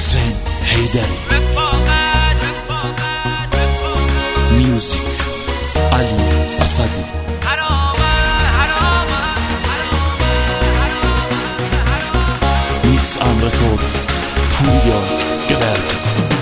حسین حیدری. میوزیک علی اسدی. میکس ام رکورد پوریا گلرد.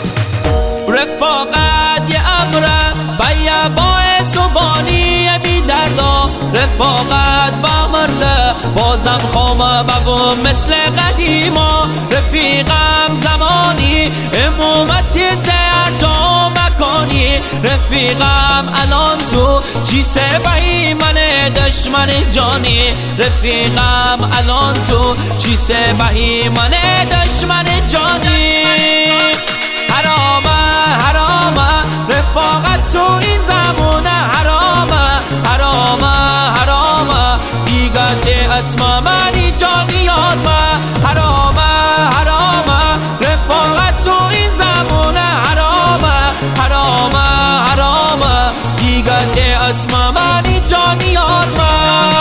رفاقت یه امره بیا باعث و بانی بی دردا، رفاقت با مرده بازم خامه بگم مثل قدیما. رفیقم زمانی امومتی سهر جا مکانی، رفیقم الان تو چی سبعی من دشمن جانی، رفیقم الان تو چی سبعی من دشمن جانی. حرامه حرامه رفاقت تو این زمونه، حرامه حرامه حرامه دیگه اسم منی جانی یاد ما. حرامه حرامه رفاقت تو این زمونه، حرامه حرامه حرامه دیگه اسم منی جانی یاد ما.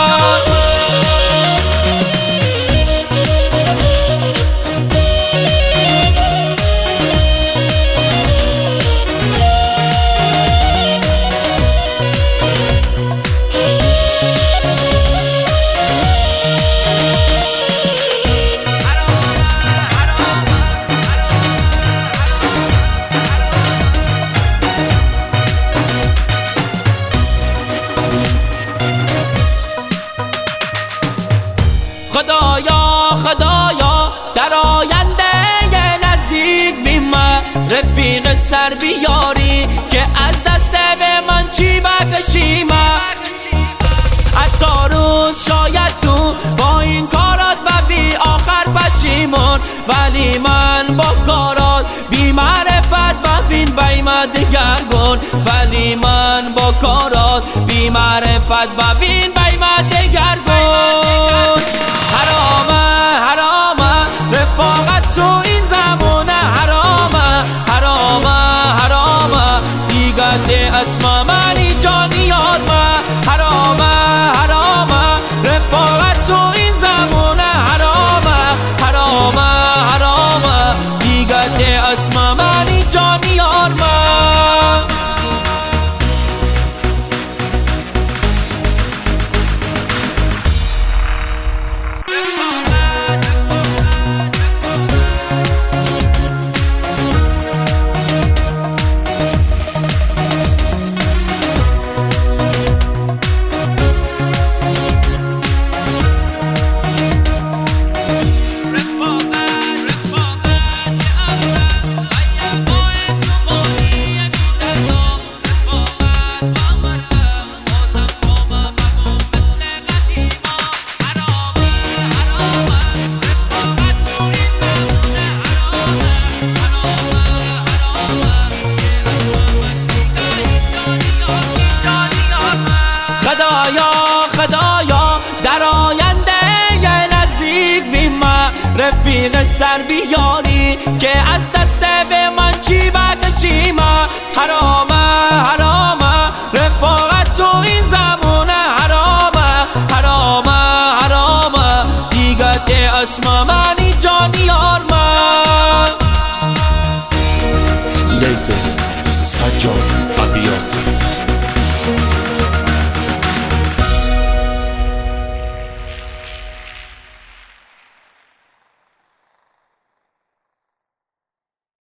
خدایا خدایا در آینده نزدیک بیمه رفیق سر بیاری که از دست به من چی بکشیمه. حتی روز شاید تو با این کارات ببی آخر پشیمون، ولی من با کارات بی معرفت ببین بیمه دگرگون، ولی من با کارات بی معرفت ببین بیمه دگرگون. حرامه حرامه رفاقت تو این زمونه، حرامه حرامه حرامه دیگه اسم منی جانی یاد ما. حرامه حرامه رفاقت تو این زمونه، حرامه حرامه حرامه دیگه اسم منی جانی یاد ما. خدایا خدایا در آینده نزدیک بیمه رفیق سر بیاری که از دست